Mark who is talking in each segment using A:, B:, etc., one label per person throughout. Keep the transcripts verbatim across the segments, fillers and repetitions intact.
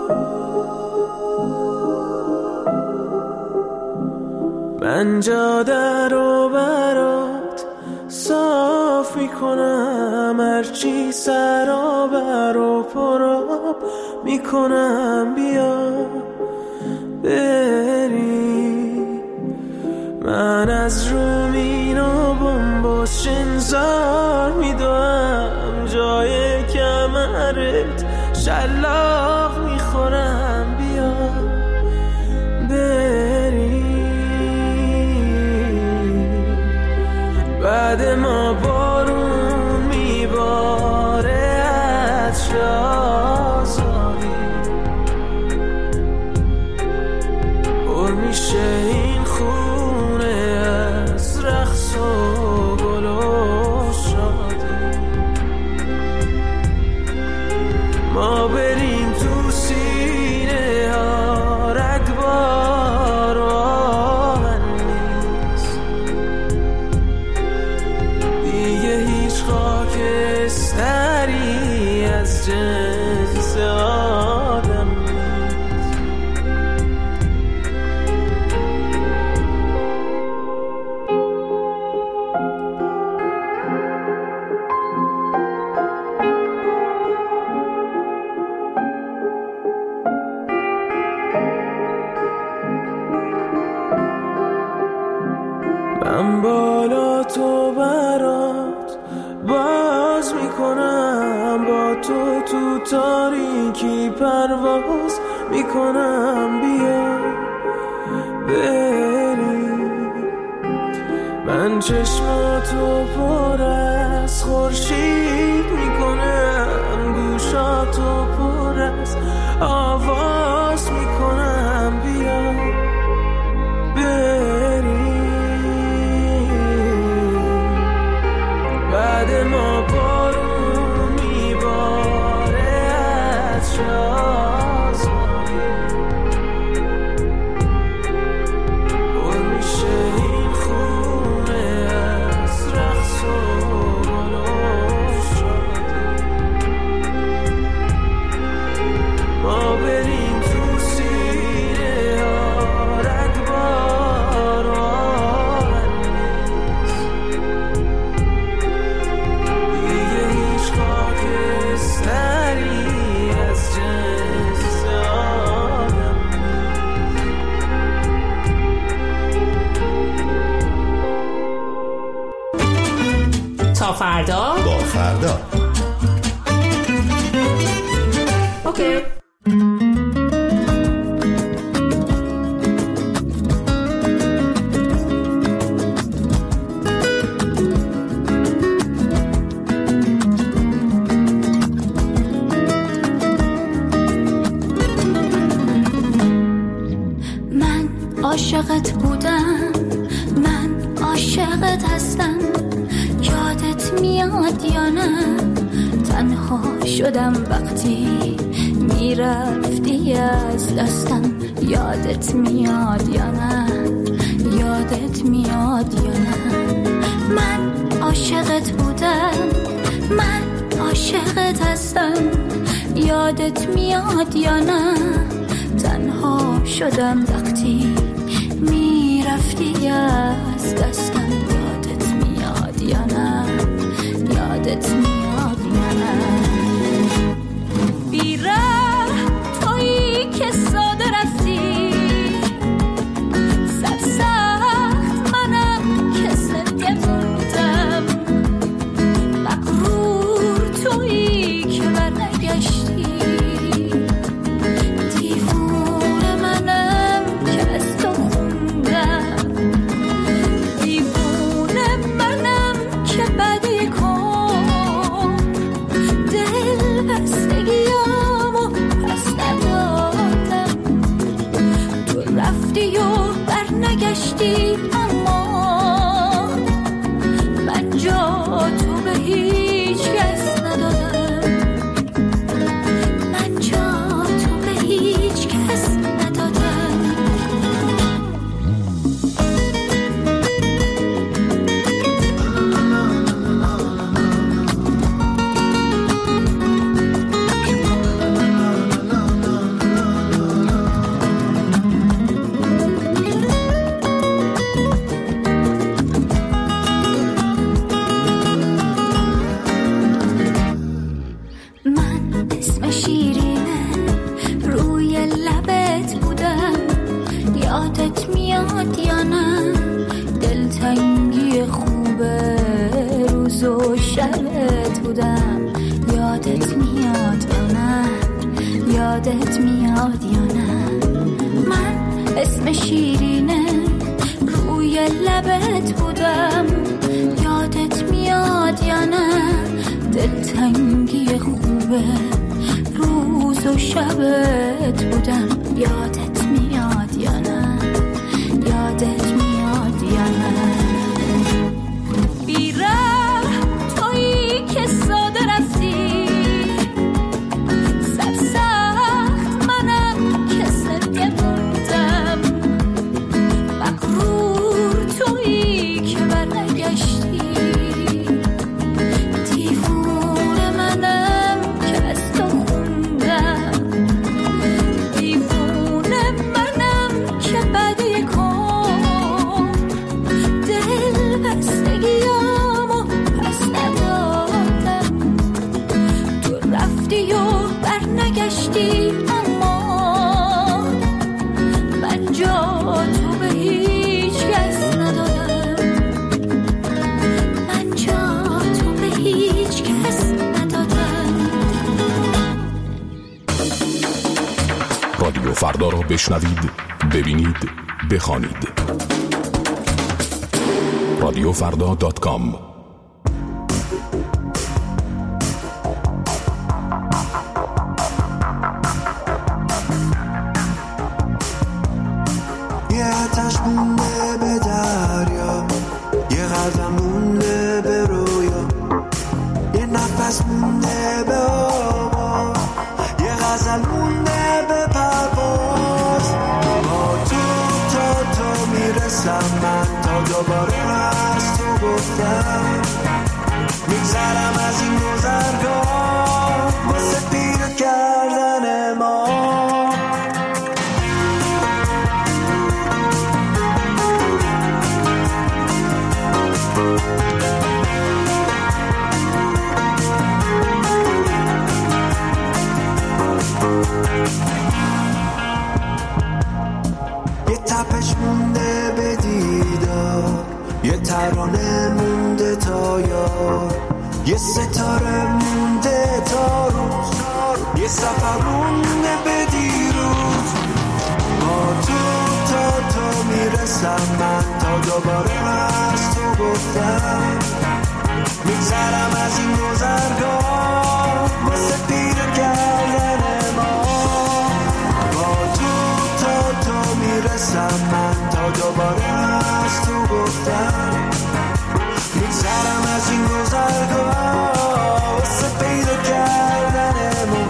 A: من جاده رو برات صاف میکنم، هرچی سرابر و پراب میکنم، بیا بری. من از رومین و بمباس شنزار میدوام، جای کمرت شلاق میخورم، بیا بری. بعد ما بارون میباره از شازادی، پر میشه این خونه از رقص و گل و شادی. ما بریم تو سینه ها رگبار و آهن نیست، دیگه هیچ خاکستری از جنس آدم نیست. من بالا تو برات باز میکنم، با تو تو تاریکی پرواز میکنم، بیا بری. من چشماتو پر از خورشید میکنم، گوشاتو پر از آواز میکنم، بیا بری. بعد ما بارون میباره از شازادی، پر میشه این خونه از رقص و گل و شادی. ما بریم تو سینه ها رگبار و آهن نیست، دیگه هیچ خاکستری از جنس آدم نیست.
B: تا فردا
C: با فردا.
B: اوکی.
D: من عاشقت بودم، من عاشقت هستم، یادت میاد یا نه؟ تنها شدم وقتی میرفتی از دستم، یادت میاد یا نه؟ یادت میاد یا نه؟ من عاشقت بودم، من عاشقت هستم، یادت میاد یا نه؟ تنها شدم وقتی میرفتی از دستم، یادت میاد یا نه؟ یادت میاد یا نه؟ بیره تویی که ساده رفتی، سرسخت منم که زنده موندم، مغرور تویی که برنگشتی، دیوونه منم که از تو خوندم، دیوونه منم که بدی کن، دل بستگیامو پس ندادم، تو رفتی و برنگشتی، اما من جا تو به هیچ کس ندادم، من جا تو به هیچ کس ندادم. یادت میاد یا نه؟ من اسم شیرینه روی لبت بودم، یادت میاد یا نه؟ دلتنگی خوبه روز و شبت بودم، یادت میاد یا نه؟ یادت میاد یا نه؟ بیره تویی که ساده رفتی، سرسخت منم که سرگه موندم، مغرور تویی که برنگشتی، دیوونه منم که از تو خوندم، دیوونه منم که بدی کن، دل بستگیامو پس ندادم، تو رفتی و برنگشتی، اما من جا تو به هیچ کس ندادم، من جا تو به هیچ کس ندادم.
C: رادیو فردا را بشنوید، ببینید، بخوانید. رادیو فردا دات کام.
E: یه آتش مونده به دریا، یه قدم مونده به رویا، یه نفس مونده به آوا، یه غزل مونده به پرواز. با تو تا تو میرسم من، تا دوباره از تو گفتم میگذرم از این گذرگاه واسه پیدا کردن ما. یه تپش مونده به دیدار، یه ترانه مونده تا یار، یه ستاره مونده تا روز، یه سفر مونده به دیروز. با تو تا تو میرسم من، تا دوباره از تو گفتم میگذرم از این گذرگاه واسه پیدا کردن ما. با تو تا تو میرسم من، تا دوباره از تو گفتم میگذرم از این گذرگاه واسه پیدا کردن ما.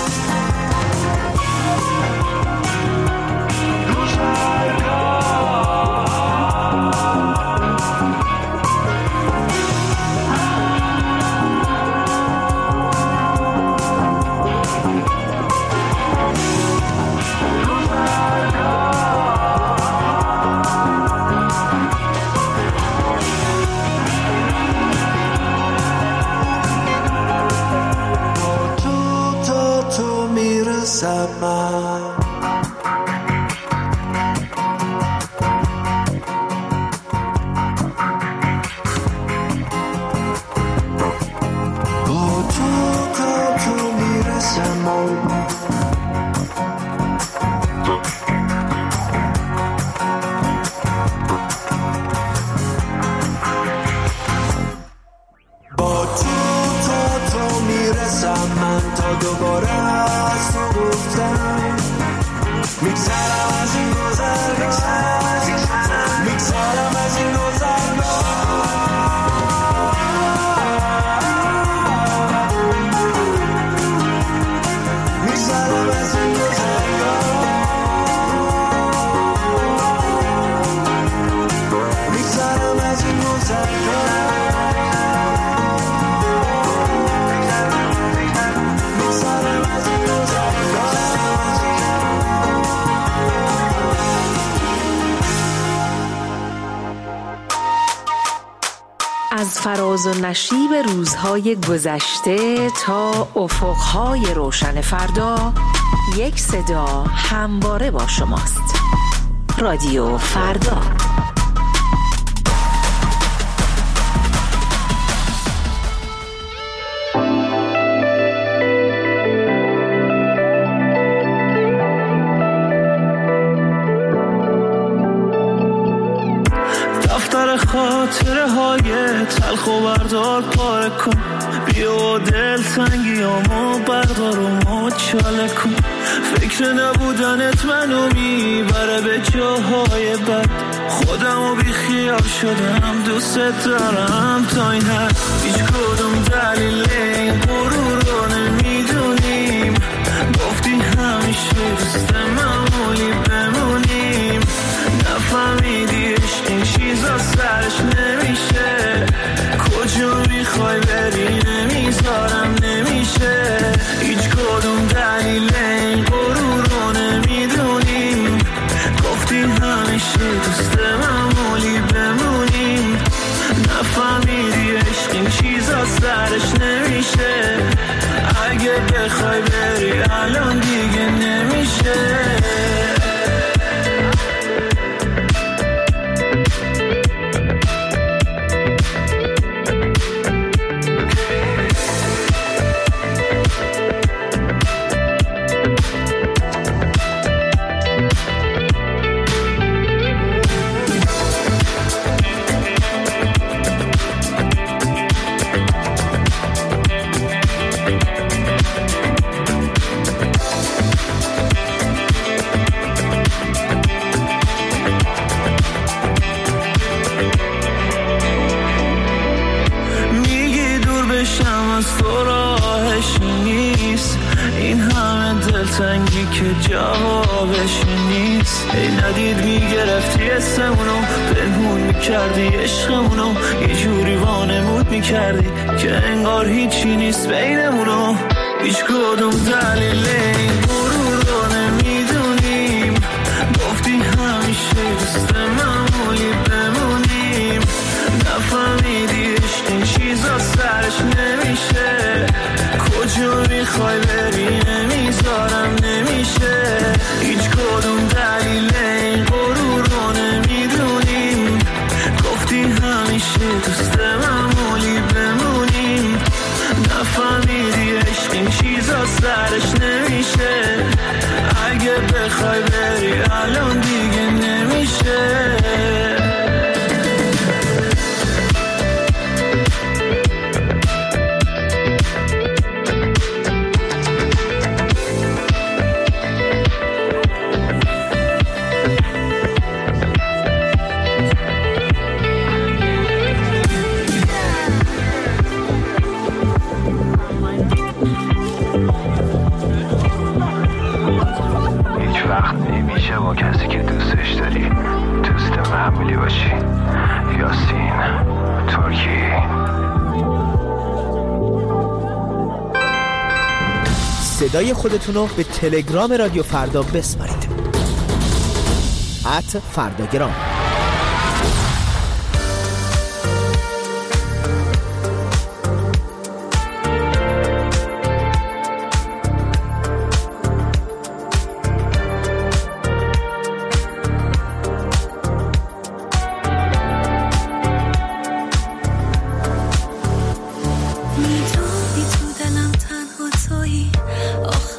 F: از فراز و نشیب روزهای گذشته تا افقهای روشن فردا، یک صدا همواره با شماست. رادیو فردا.
A: همه خاطره های تلخ و بردار پاره کن، بیا دل تنگیامو بردار و مچاله کن. فکر نبودنت منو میبره به جاهای بد، خودمو بی خیال شدم دوست دارم تا این حد. هیچ کدوم دلیل این غرور رو نمیدونیم، گفتی همیشه دوست معمولی بمونیم. نفهمیدی عشق این چیزا سرش نمیشه، کجا میخوای بری نمیذارم نمیشه. هیچ کدوم دلیل این غرور رو نمیدونیم، گفتی همیشه دوست معمولی بمونیم. نفهمیدی عشق این چیزا سرش نمیشه، اگه بخوای بری الان دیگه نمیشه. تنگی که جوابش نیست. ای ندید میگرفتی اسمونو، پنهون میکردی عشقمونو، یه جوری وانمود میکردی که انگار هیچی نیست بینمونو. هیچ کدوم دلیل این غرور رو نمیدونیم، گفتی همیشه دوست معمولی بمونیم. نفهمیدی عشق این چیزا سرش نمیشه، کجا میخوای بری نمیذارم نمیشه. هیچ کدوم دلیل این غرور رو نمیدونیم، گفتی همیشه دوست معمولی بمونیم. نفهمیدی عشق این چیزا سرش نمیشه، اگه بخوای بری الان دیگه نمیشه.
G: با کسی که دوستش داری دوست معمولی باشی. یاسین ترکی.
H: صدای خودتونو به تلگرام رادیو فردا بسپارید. ات فرداگرام.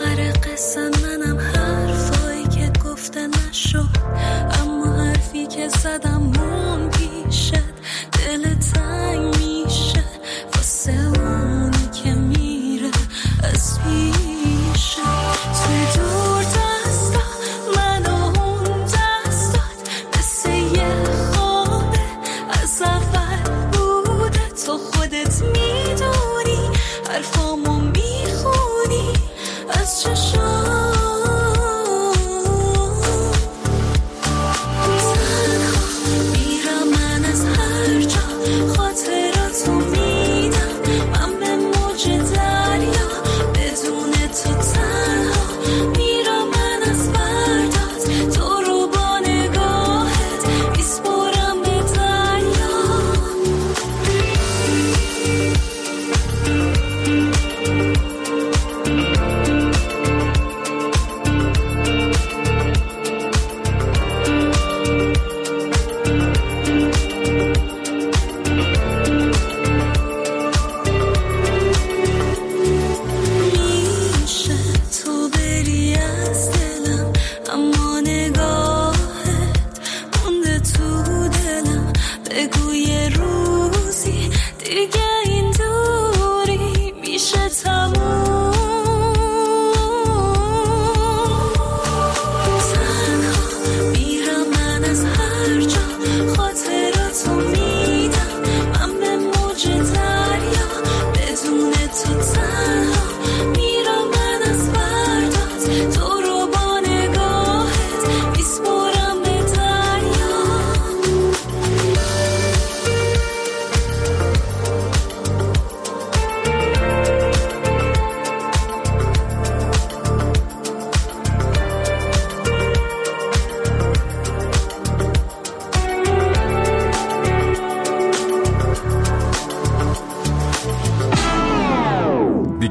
D: که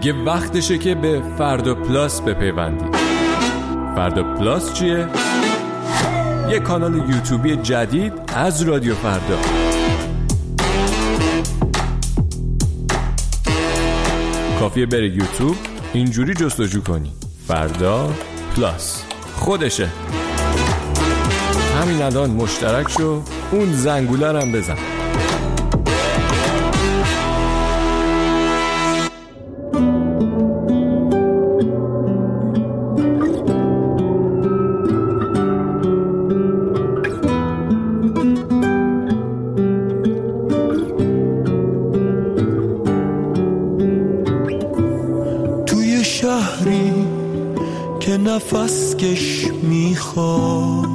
I: دیگه وقتشه که به فردا پلاس بپیوندید. فردا پلاس چیه؟ یه کانال یوتیوبی جدید از رادیو فردا. کافیه بری یوتیوب، اینجوری جستجو کنی فردا پلاس، خودشه. همین الان مشترک شو، اون زنگوله رو هم بزن.
E: توی شهری که نفس کش میخواد،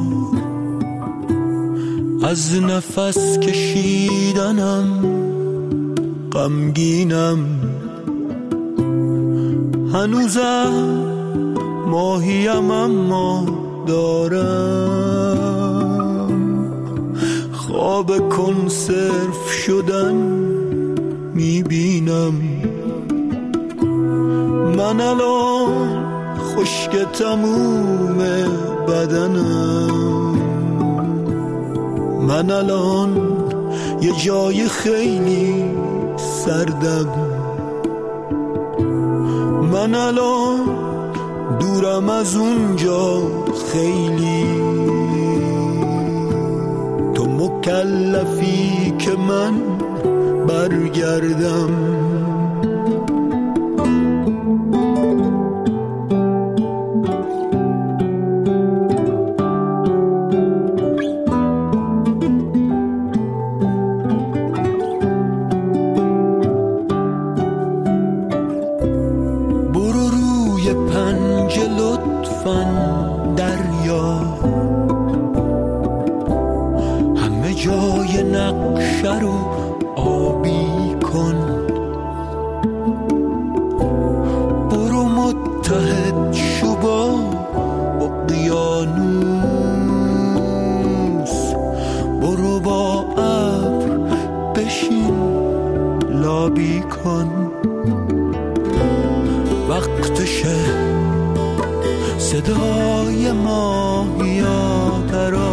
E: از نفس کشیدنم غمگینم، هنوزم ماهیم اما دارم خواب کنسرو شدن میبینم. من الان خشک تموم بدنم، من الان یه جای خیلی سردم، من الان دورم از اونجا خیلی. تو مکلفی که من برگردم. دریا همه جای نقشه رو آبی کن، برو متحد شو با اقیانوس، برو با ابر بشین لابی کن. وقتشه صدای ماهیات را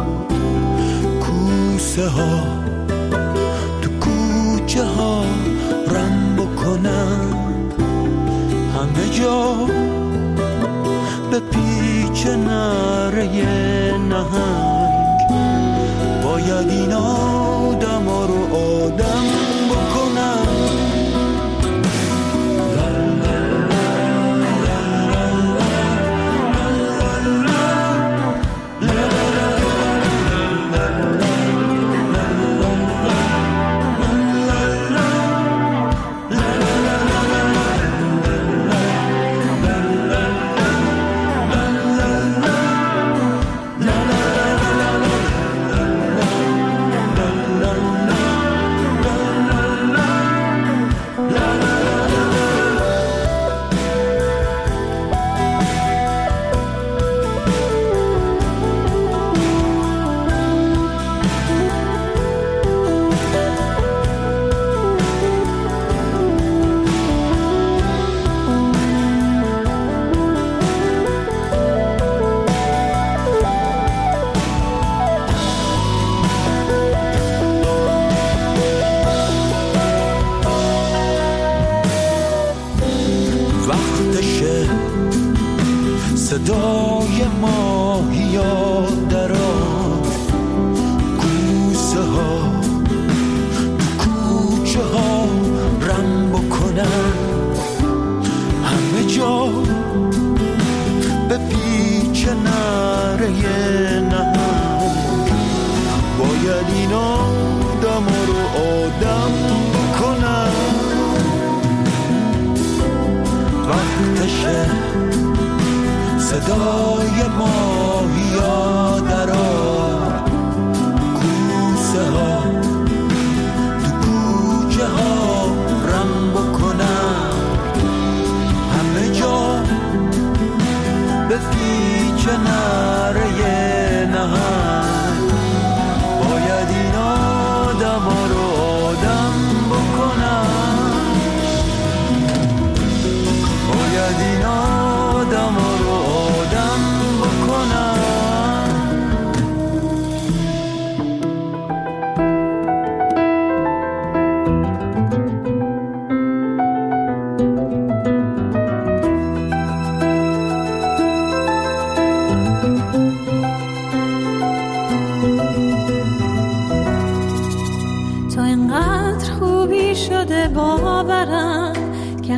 E: کوسه ها تو کوچه ها رم بکنن، همه جا به پیچ نره نهنگ. باید این آدم ها رو آدم بکنن. صدای ماهیا در آب کوسه ها تو کوچه ها رم بکنن، همه جا به پیچ نره نهنگ. باید این آدم ها رو آدم بکنن. وقتشه صدای ماهیا در آب کوسه ها تو کوچه ها رم بکنن، همه جا به پیچ نره نهنگ. باید این آدم ها رو آدم بکنن.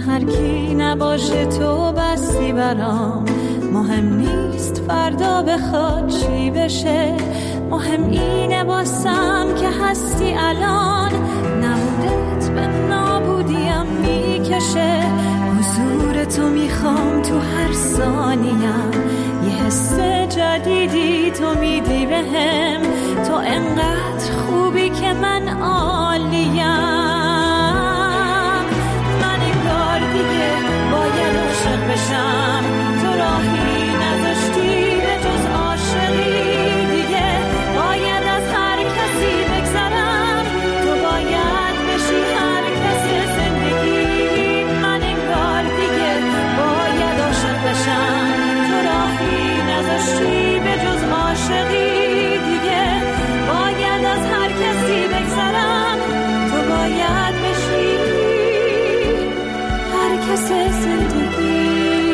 D: هر کی نباشه تو بسی برام. مهم نیست فردا بخواد چی بشه، مهم اینه باسم که هستی الان. نبودت به نابودیم میکشه، حضور تو میخوام تو هر ثانیم. یه حس جدیدی تو میدی بهم، تو انقدر خوبی که من عالیم. من انگار دیگه باید عاشق بشم، تو راهی نذاشتی به جز عاشقی. دیگه باید از هر کسی بگذرم، تو باید بشی هر کس زندگی. من انگار دیگه باید عاشق بشم، تو راهی نذاشتی به جز عاشقی. دیگه باید از هر کسی بگذرم، تو باید بشی هر کس زندگی.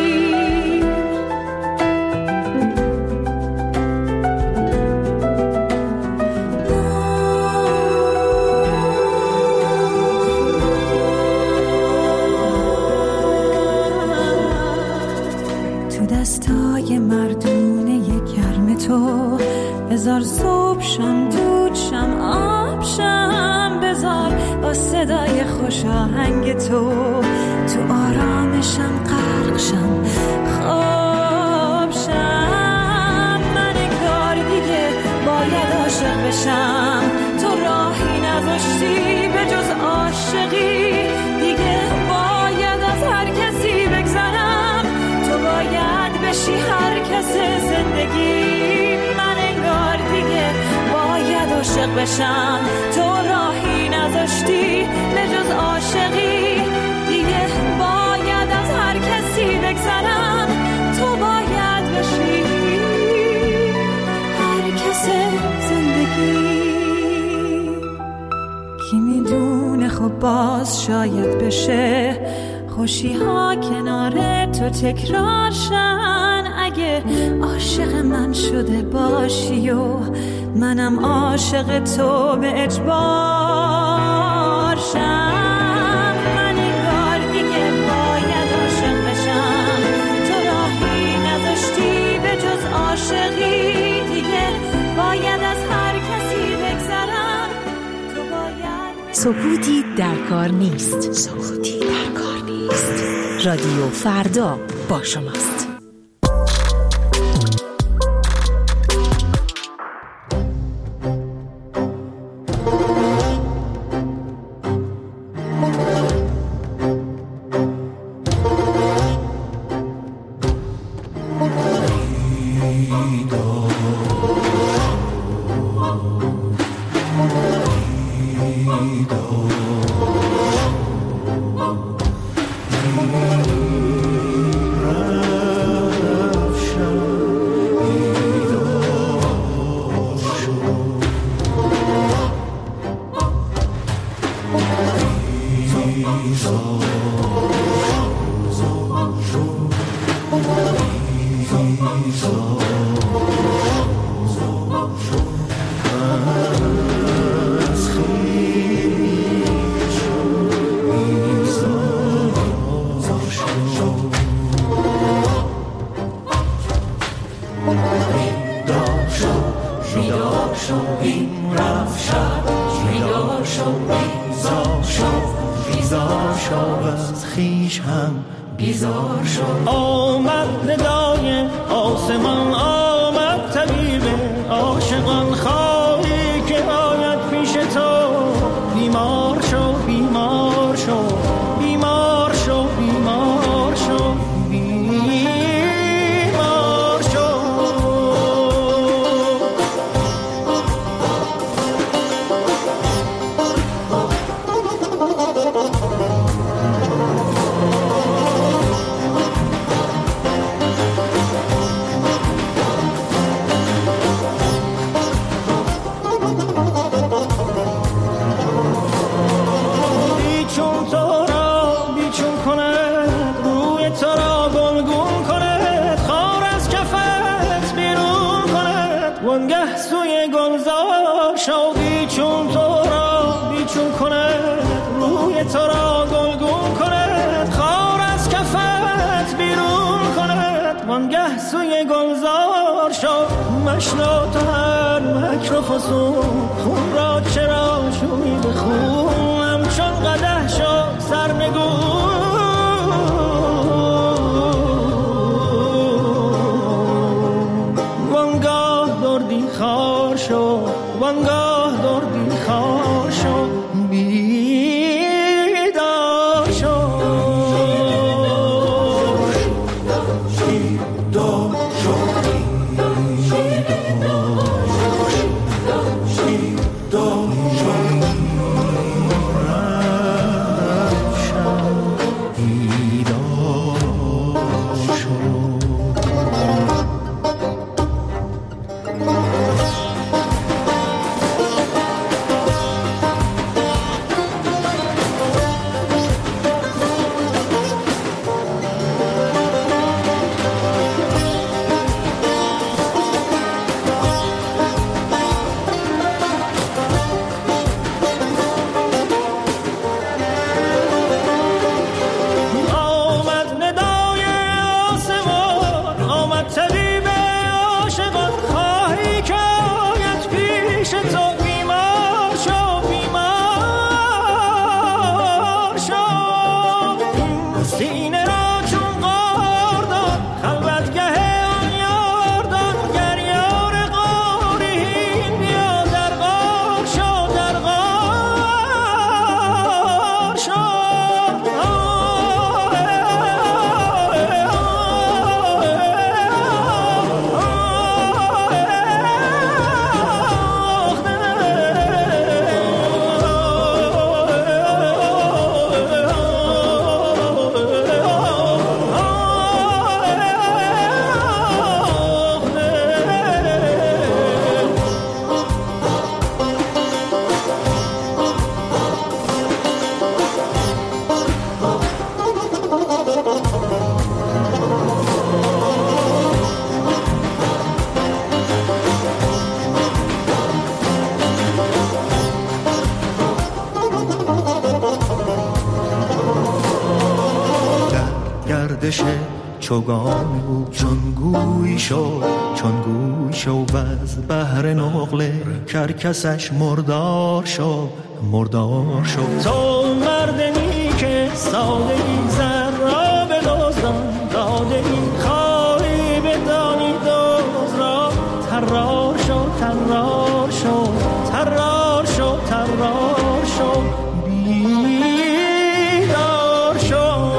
D: دستای مردونه گرم تو بذار صبح شم دود شم آب شم، بذار با صدای خوش آهنگ تو تو آرامشم غرق شم خواب شم. من انگار دیگه باید عاشق بشم، تو راهی نذاشتی به جز عاشقی. دیگه باید از هر کسی بگذرم، تو باید بشی هر کس زندگی. من انگار دیگه باید عاشق بشم، تو راهی نذاشتی به جز عاشقی. دیگه باید از هر کسی بگذرم، تو باید بشی هر کس زندگی. کی میدونه خب باز شاید بشه خوشی ها کنار تو تکرار شن. اگه عاشق من شده باشی و منم عاشق تو به اجبار شم. من انگار دیگه باید عاشق بشم، تو راهی نذاشتی به جز عاشقی. دیگه باید از هر کسی بگذرم، تو باید.
F: سکوتی در کار نیست، سکوتی در کار نیست. رادیو فردا با شماست.
A: وانگه سوی گلزار شو، بیچون تو را بیچون کند، روی تو را گلگون کند. دیگه گلزار شو مشنا تو هر مکر و فسون خون را چرا شوی بخونم چون قدح شو سرنگون وانگاه دردی خار شو وانگاه دردی خار شو بیدار شو چوگان او چون گوی شو چون گوی شو و از بحر نقله کرکسش مردار شو مردار شو تو مردمی که ساده ای زر را به دزدان داده ای خواهی بدانی دوز را ترار شو ترار شو ترار شو ترار شو بیدار شو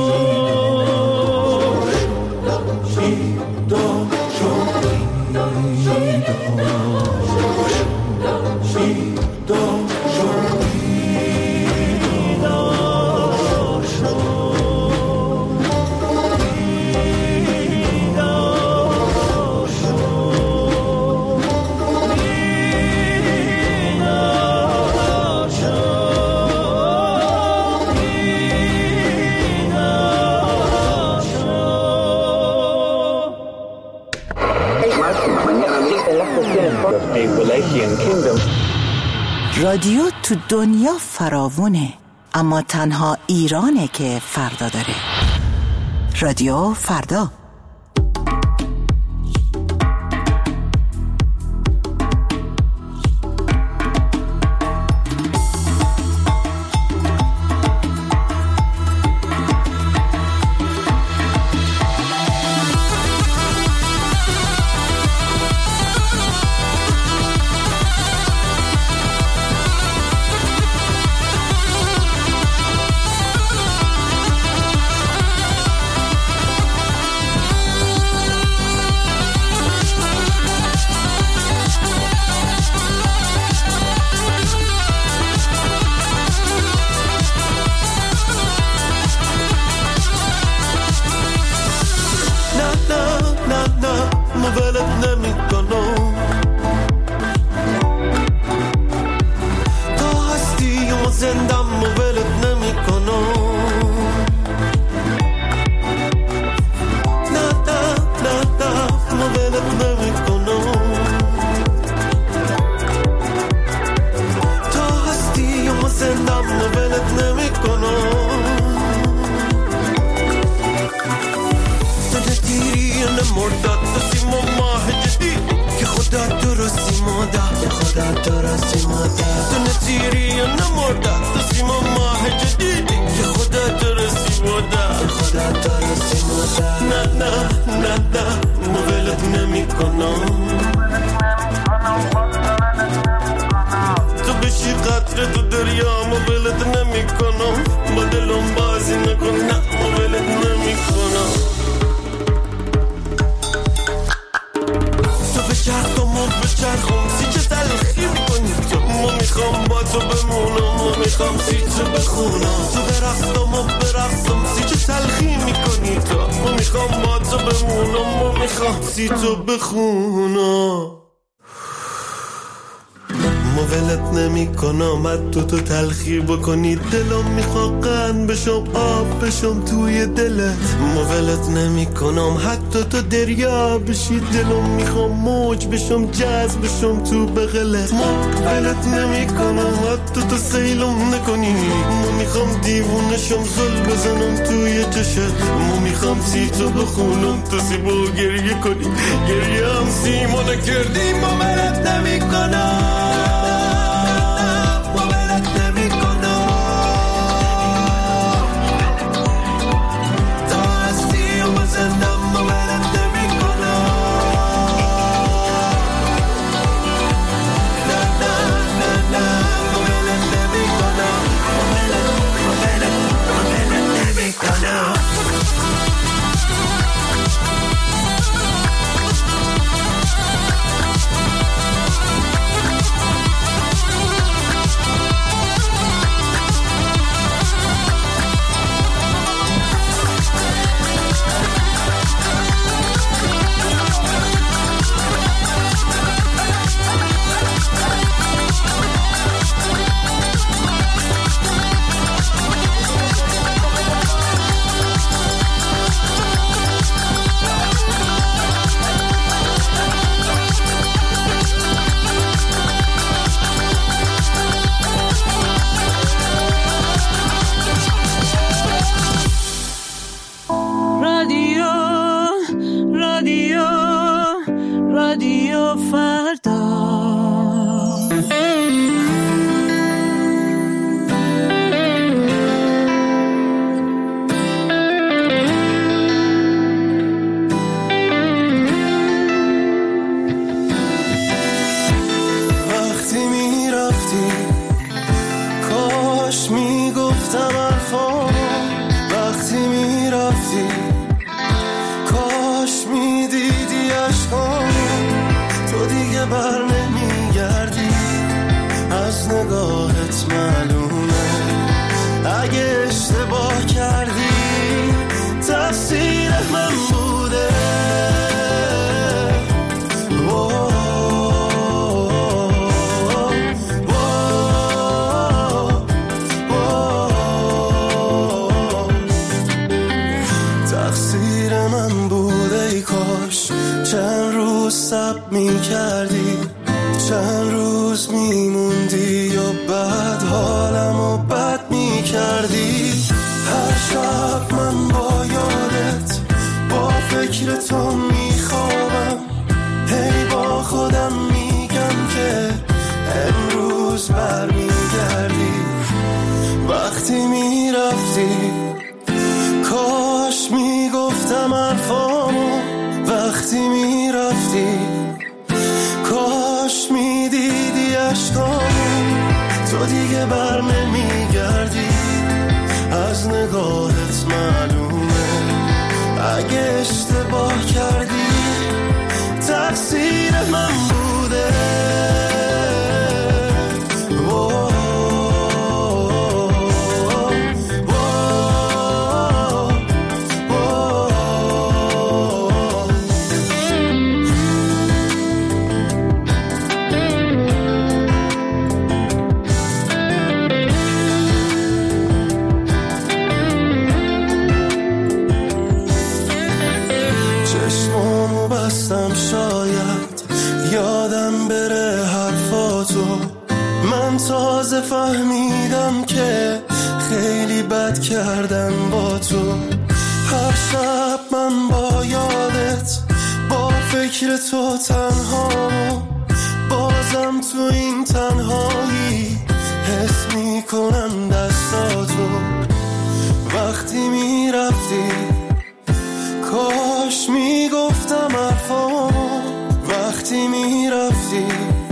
F: رادیو تو دنیا فراوونه، اما تنها ایرانه که فردا داره. رادیو فردا.
E: خودت درستی مادر تو نتیری یا نمردد تو سیما ماه جدیدی که خودت درستی مادر خودت درستی مادر نه نه نه نه مولت نمی کنم تو بشی قطره تو دریا مولت نمی کنم با دلم بازی نکن نه مولت نمی کنم تو بچرخ تو مو بچرخم سی چه تلخی کنی تو ما میخوام با تو بمونم ما میخوام سی چه بخونم تو برقصم و برقصم سی چه تلخی میکنی تو ما میخوام با تو بمونم ما میخوام سی تو بخونم مولت نمی کنم حد تو تو تلخی بکنی دلم میخواد قند بشم آب بشم توی دلت مولت نمی کنم حد تو تو دریا بشی دلم میخوام موج بشم جذب بشم تو بغلت مولت نمی کنم حد تو تو سیلم نکنی ما میخوام دیوونه شم زل بزنم توی چشت ما میخوام سی تو بخونم تو سی با گریه کنی گریه هم سیما نکردی مولت نمی کنم
J: فهمیدم که خیلی بد کردم با تو هر شب من با یادت با فکر تو تنها بازم میرم تو این تنهایی، حس میکنم دستاتو وقتی میرفتی. کاش میگفتم حرفام وقتی میرفتی،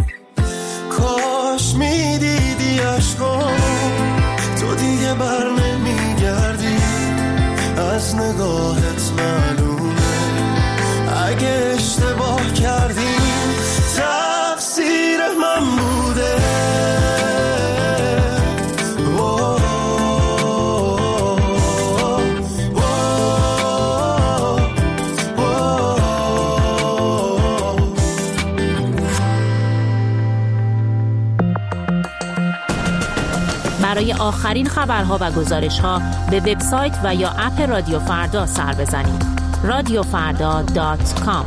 J: کاش میدیدی عشقام. تو دیگه بر نمیگردی، از نگاهت معلومه اگه اشتباه کردیم تقصیر من بوده.
K: برای آخرین خبرها و گزارش‌ها به وبسایت و یا اپ رادیو فردا سر بزنید. رادیو فردا دات کام.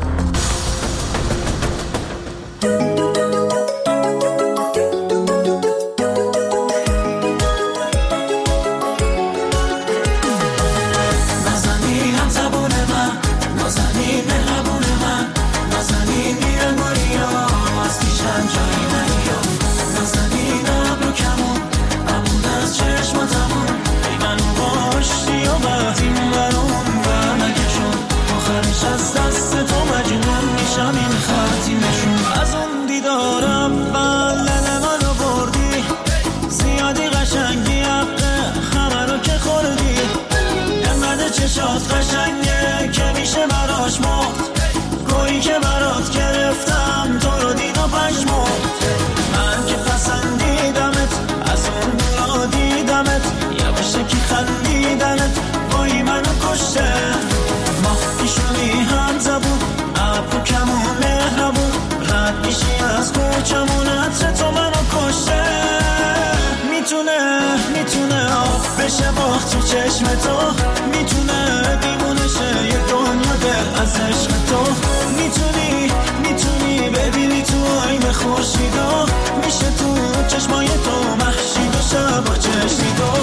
L: چشات قشنگه که میشه براش مرد، گویی که برات گرفتم تو رو دید و پشمرد. من که پسندیدمت از اون دورا دیدمت، یواشه که خندیدنت وای منو کشته. ما پیشونی هم زبون ابرو کمون مهربون، رد میشی از کوچمون عطر تو منو کشته. میتونه میتونه آب بشه باخت تو چشم تو، میتونه دیوونه شه یه دنیا دل از عشق تو. میتونی میتونی ببینی تو آینه خورشیدو، میشه تو چشمای تو محشید و شب و چشیدو.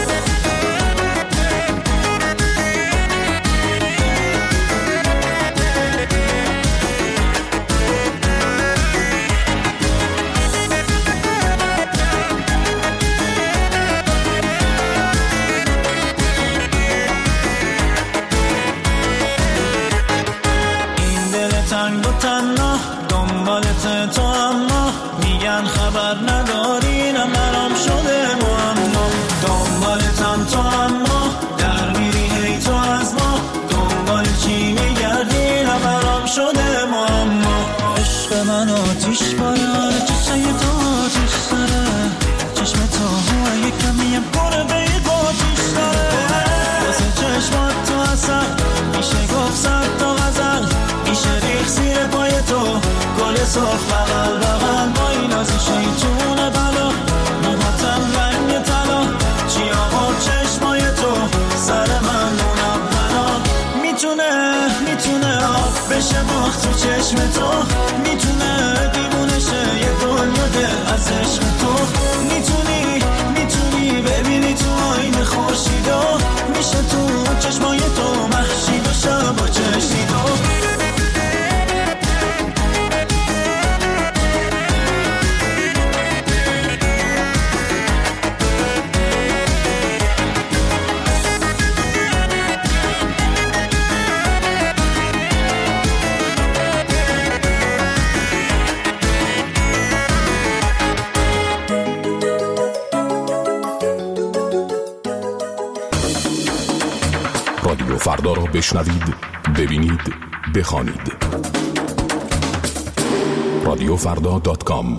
L: تنها دنبالت تو، اما میگن خبر نداری نمرام شده معما. دنبالتم تو اما در میری هی تو از ما، دنبال چی میگردی نمرام شده معما. عشق من آتیش باید چشم تو آتیش داره، چشم تو هوای کمیم پره به یک آتیش داره. واسه چشمات تو اصل میشه گفت صد تا غزل، میشه ریخ زیر پای تو گل صاف بغل بغل. با این از شیطون بلا موهاتم رنگ طلا، چی آقا چشمای تو سر من مونم بنا. میتونه میتونه آب بشه باخت تو چشم تو، میتونه دیوونه شه یه دنیا دل از عشق تو. میتونی میتونی ببینی تو آینه خورشیدو، میشه تو چشمای تو محشید و شب و چشیدو.
C: رادیو فردا را بشنوید، ببینید، بخوانید. رادیو فردا دات کام.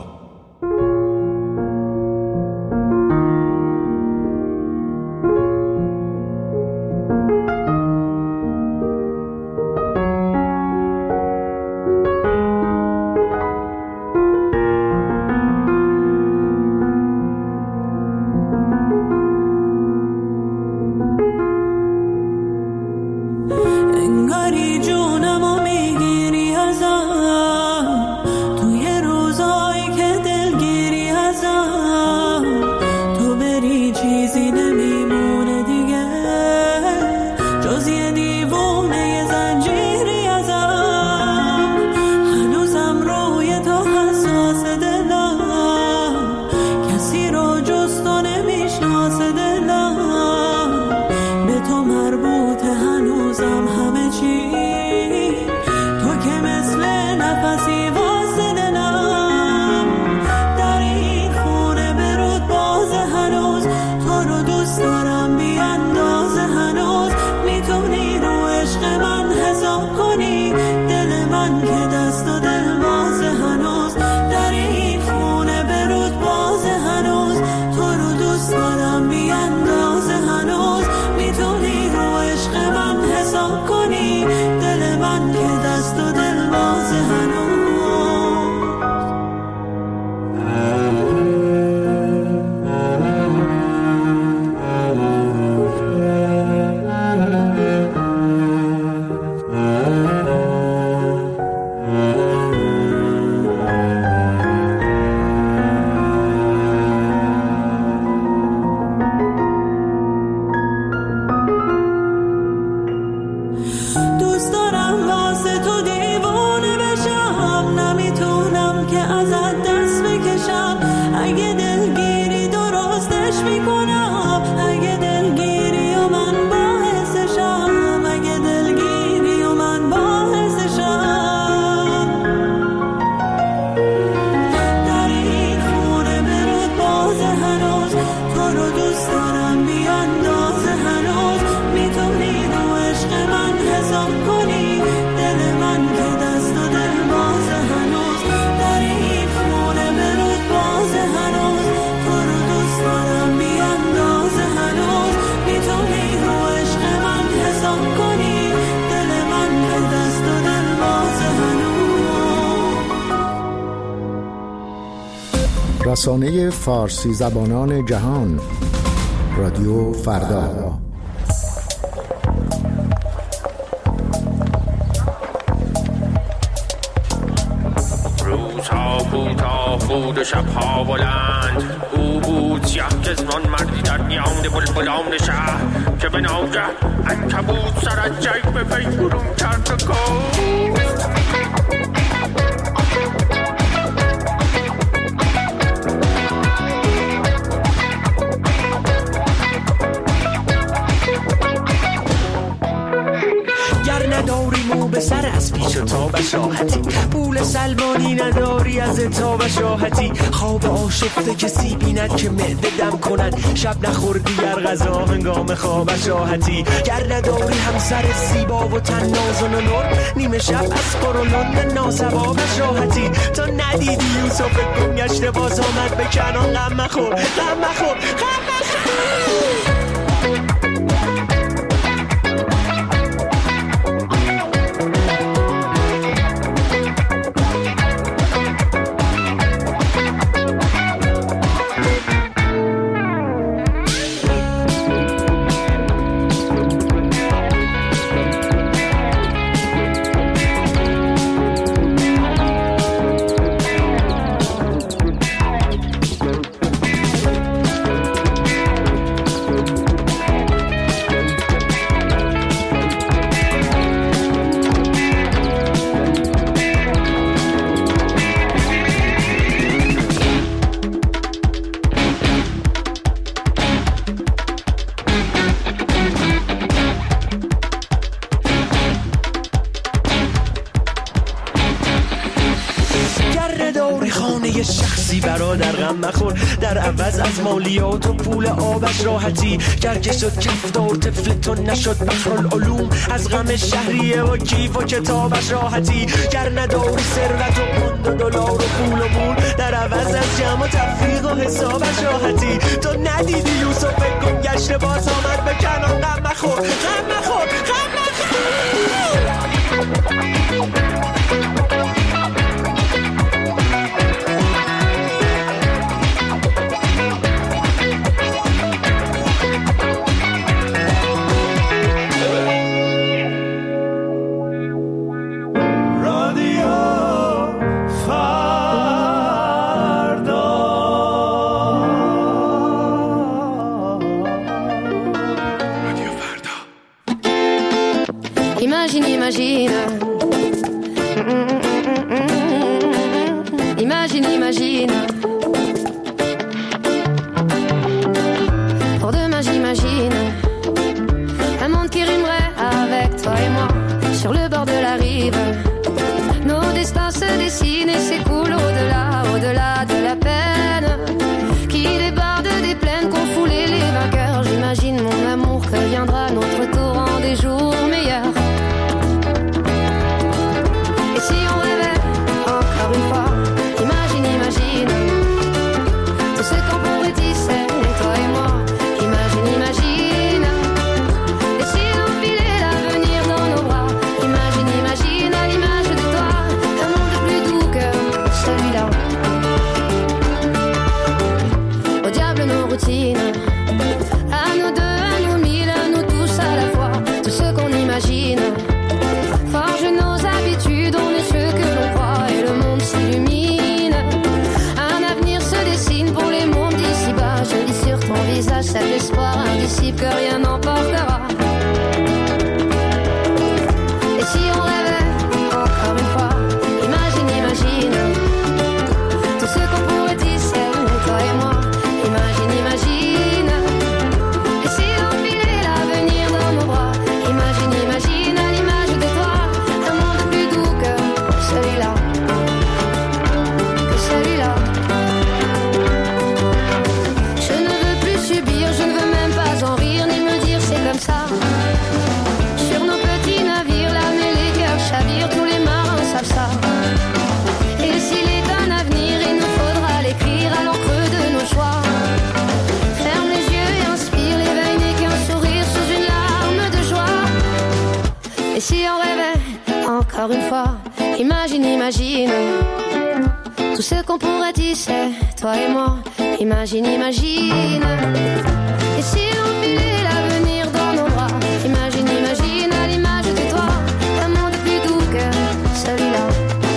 L: انگاری جونمو میگیری ازم توی روزایی که
M: رسانه فارسی زبانان جهان، رادیو فردا.
N: روزها کوتاه بود و شبها بلند، او بود سیاه چشمان مردی در میان بلبلان شهر که به ناگه عنکبوت سر از جیب به پی برون کرد و گفت
O: نداری مو به سر از پیش و تا بشاحتی، پول سلمانی نداری از تا بشاحتی، خواب آشفته کسی بیند که معده دم کند، شب نخوردی گر غذا هنگام خواب شاحتی، گر نداری همسر زیبا و تن نازن و نرم، نیمه شب از قرولان ناسوا بشاحتی، تا ندیدی یوسف گم گشته باز آمد به کنان، غم مخور غم مخور غم مخور. در عوض از مالیات و پول آبش راحتی، گر که شد کفدار طفلتون نشد بحرالعلوم، از غم شهریه و کیف و کتابش راحتی، گر نداری ثروت و پوند و دلار و پول و مول، در عوض از جمع و تفریق و حسابش راحتی، تو ندیدی یوسف گم گشته باز آمد به کنان، غم مخور غم مخور غم مخور.
P: Imagine, imagine. Imagine, imagine. Pour demain, j'imagine un monde qui rimerait avec toi et moi sur le bord de la rive. Nos destins se dessinent et s'écoulent au-delà, au-delà de la peine qui déborde des plaines qu'ont foulé les vainqueurs. J'imagine mon amour que viendra notre tour en des jours meilleurs. Si on rêvait encore une fois, imagine, imagine tout ce qu'on pourrait tisser, toi et moi. Imagine, imagine. Et si on filait l'avenir dans nos bras, imagine, imagine à l'image de toi, un monde plus doux que celui-là. Au diable nos routines, à nous deux, à nous mille, à nous tous à la fois, tout ce qu'on imagine. Forge nos habitudes, on est ceux que l'on croit et le monde s'illumine. Un avenir se dessine pour les mondes d'ici-bas. Je lis sur ton visage cet espoir indicible que rien n'emportera. Et si on rêvait encore une fois, imagine, imagine tout ce qu'on pourrait tisser, toi et moi. Imagine, imagine. Et si on filait l'avenir dans nos bras, imagine, imagine à l'image de toi. Celui-là, que celui-là. Je ne veux plus subir, je ne veux même pas en rire, ni me dire c'est comme ça. Sur nos petits navires, l'âme et les cœurs chavirent, tous les marins savent ça. Et s'il est un avenir, il nous faudra l'écrire à l'encre de nos choix. Ferme les yeux et inspire, l'éveil n'est qu'un sourire sous une larme de joie. Et si on rêvait encore une fois, imagine, imagine Tout ce qu'on pourrait tisser, toi et moi. Imagine, imagine. Et si on filait l'avenir dans nos bras. Imagine, imagine à l'image de toi. Un monde plus doux que celui-là.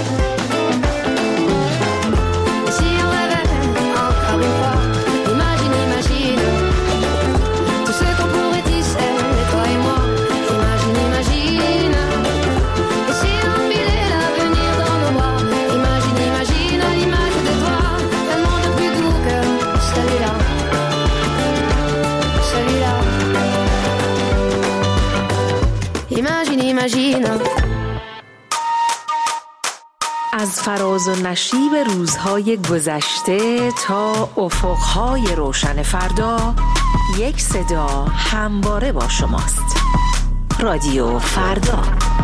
P: Et si on rêvait encore une fois. Imagine, imagine. Tout ce qu'on pourrait tisser, toi et moi. Imagine, imagine. Et si on filait l'avenir dans nos bras. Imagine, imagine à l'image de toi. Un monde plus doux que celui-là. Celui-là. Imagine, imagine.
K: از فراز و نشیب روزهای گذشته تا افقهای روشن فردا، یک صدا همواره با شماست. رادیو فردا.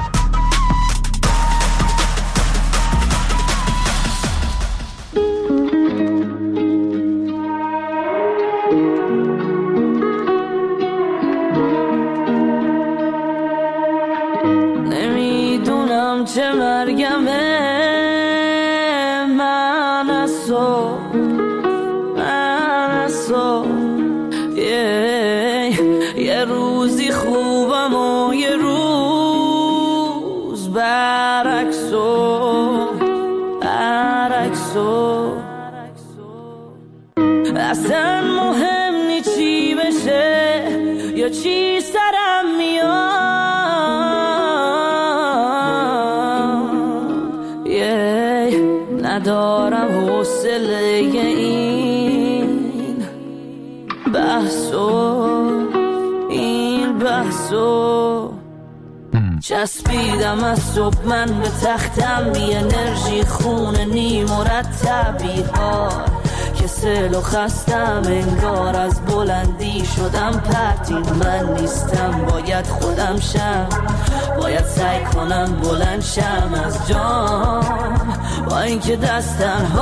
D: نمیدونم چه مرگمه، من از تو، من از تو. یه روزی خوبم و یه روز برعکسو، برعکسو. اصلا مهم نی چی بشه یا چی سرم میاد. ندارم حوصله این بحثو، این بحثو. چسبیدم از صبح من به تختم، بی انرژی خونه نی مرتبی ها. کسل و خستم انگار از بلندی شدم پرتین. من نیستم باید خودم شم، باید سعی کنم بلند شم از جام. با اینکه دست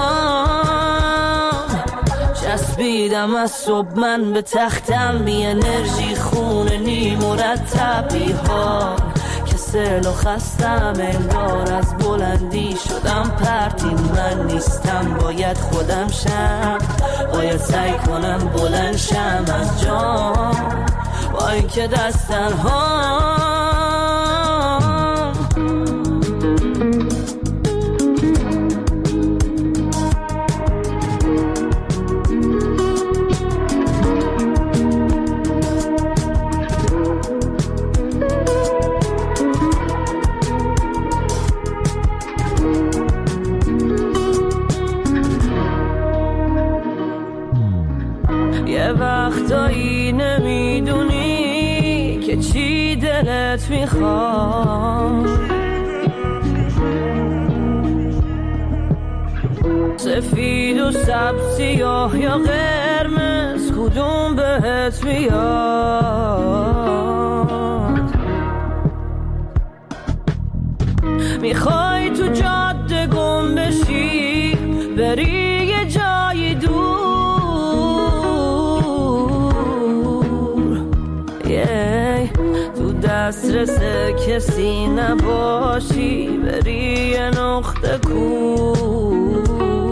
D: تنهام چسبیدم از صبح من به تختم، بی انرژی خونه نی مرتبی ها. کسل و خستم انگار از بلندی شدم پرتین. من نیستم باید خودم شم، باید سعی کنم بلند شم از جام. با اینکه دست تنهام وقتایی نمیدونی که چی دلت میخواد. سفید و سبز، سیاه یا قرمز، کدوم بهت میاد؟ میخوای تو جاده گم بشی، بری یه جای دور. تو دسترس کسی نباشی، بری یه نقطه کور.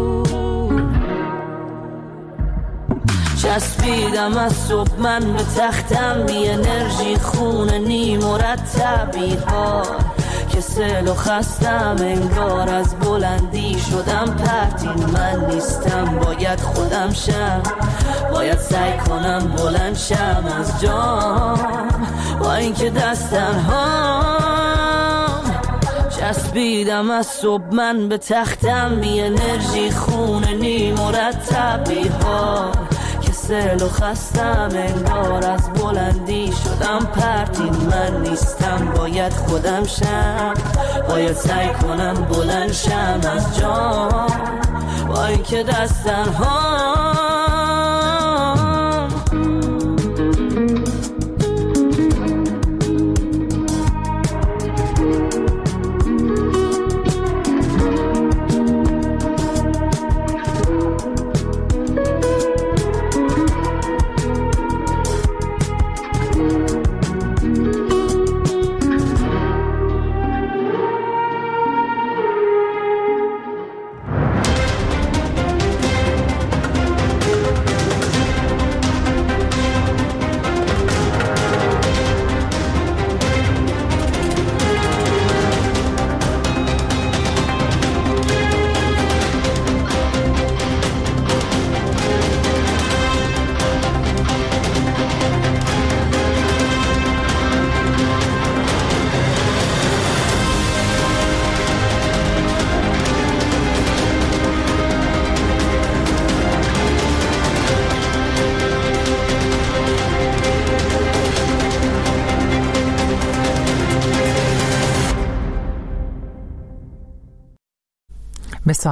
D: چسبیدم از صبح من به تختم، بی انرژی خونه نی مرتبی ها. کسل و خستم انگار از بلندی شدم پرتین. من نیستم باید خودم شم، باید سعی کنم بلند شم از جام. با اینکه دست تنهام چسبیدم از صبح من به تختم، بی انرژی خونه نی مرتبی ها. کسل و خستم انگار از بلندی شدم پرتین. من نیستم باید خودم شم، باید سعی کنم بلند شم از جام. با اینکه دست تنهام